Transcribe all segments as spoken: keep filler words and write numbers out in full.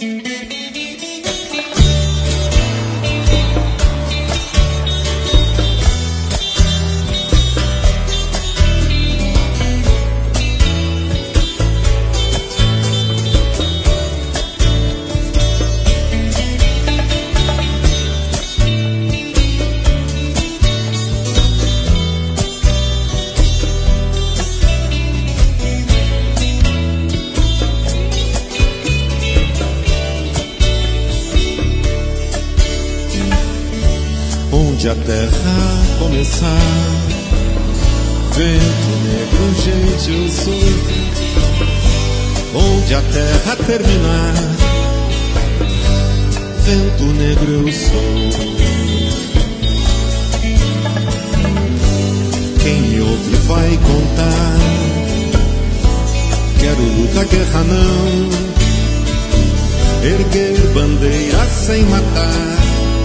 Onde a terra começar, vento negro, gente, eu sou. Onde a terra terminar, vento negro, eu sou. Quem me ouve vai contar, quero luta, guerra não, erguer bandeira sem matar.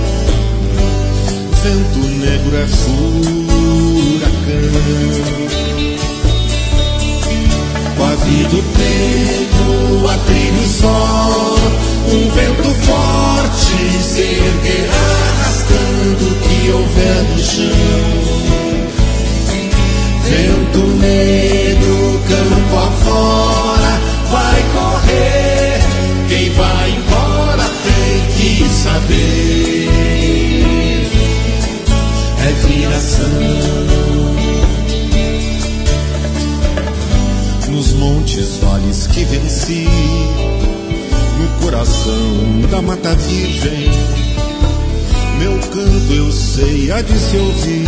Vento negro é furacão. Com a vida o tempo, a trilha o sol, um vento forte se erguerá, arrastando o que houver no chão. Vento negro, campo afora, vai correr. Quem vai embora tem que saber. É viração. Nos montes, vales que venci, no coração da mata virgem, meu canto eu sei há de se ouvir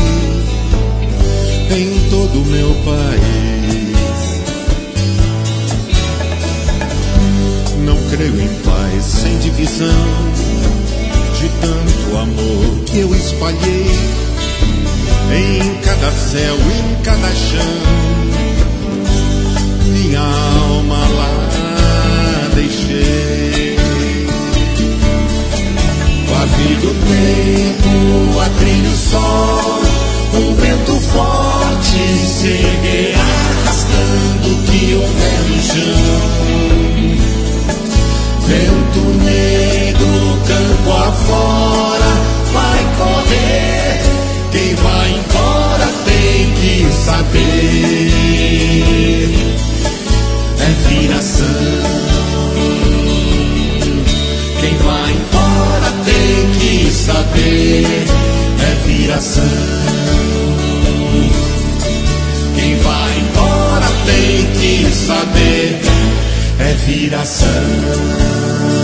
em todo o meu país. Não creio em paz sem divisão, de tanto amor que eu espalhei em cada céu, em cada chão, minha alma lá deixei. Com a vida o tempo, a trilha o sol, um vento forte se erguerá, arrastando o que houver no chão. Vento negro, campo afora, vai correr. Quem vai embora tem que saber. É viração. Quem vai embora tem que saber. É viração. Quem vai embora tem que saber. É viração.